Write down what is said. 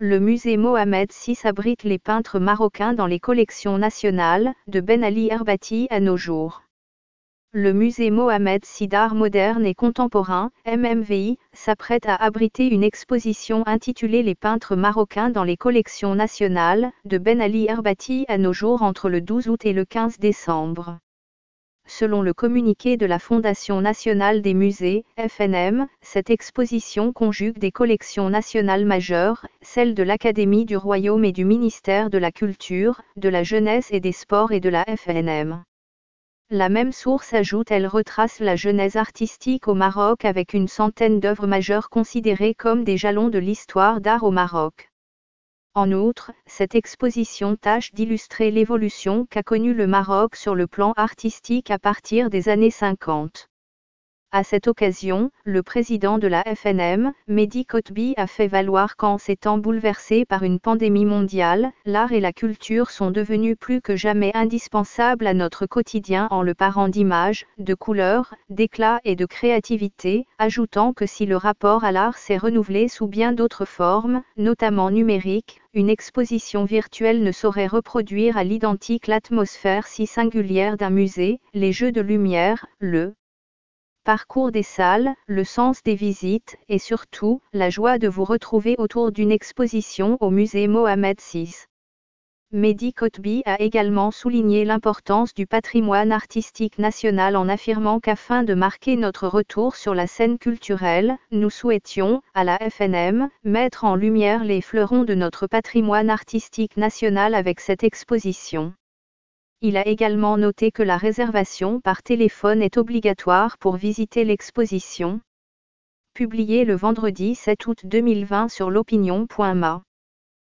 Le musée Mohamed VI abrite les peintres marocains dans les collections nationales, de Ben Ali Herbati à nos jours. Le musée Mohamed VI d'art moderne et contemporain, MMVI, s'apprête à abriter une exposition intitulée Les peintres marocains dans les collections nationales, de Ben Ali Herbati à nos jours entre le 12 août et le 15 décembre. Selon le communiqué de la Fondation nationale des musées, FNM, cette exposition conjugue des collections nationales majeures, celles de l'Académie du Royaume et du ministère de la Culture, de la Jeunesse et des Sports et de la FNM. La même source ajoute elle retrace la genèse artistique au Maroc avec une centaine d'œuvres majeures considérées comme des jalons de l'histoire d'art au Maroc. En outre, cette exposition tâche d'illustrer l'évolution qu'a connue le Maroc sur le plan artistique à partir des années 50. À cette occasion, le président de la FNM, Mehdi Kotbi, a fait valoir qu'en ces temps bouleversés par une pandémie mondiale, l'art et la culture sont devenus plus que jamais indispensables à notre quotidien en le parant d'images, de couleurs, d'éclat et de créativité, ajoutant que si le rapport à l'art s'est renouvelé sous bien d'autres formes, notamment numériques, une exposition virtuelle ne saurait reproduire à l'identique l'atmosphère si singulière d'un musée, les jeux de lumière, le parcours des salles, le sens des visites et surtout, la joie de vous retrouver autour d'une exposition au musée Mohamed VI. Mehdi Kotbi a également souligné l'importance du patrimoine artistique national en affirmant qu'afin de marquer notre retour sur la scène culturelle, nous souhaitions, à la FNM, mettre en lumière les fleurons de notre patrimoine artistique national avec cette exposition. Il a également noté que la réservation par téléphone est obligatoire pour visiter l'exposition. Publié le vendredi 7 août 2020 sur l'opinion.ma.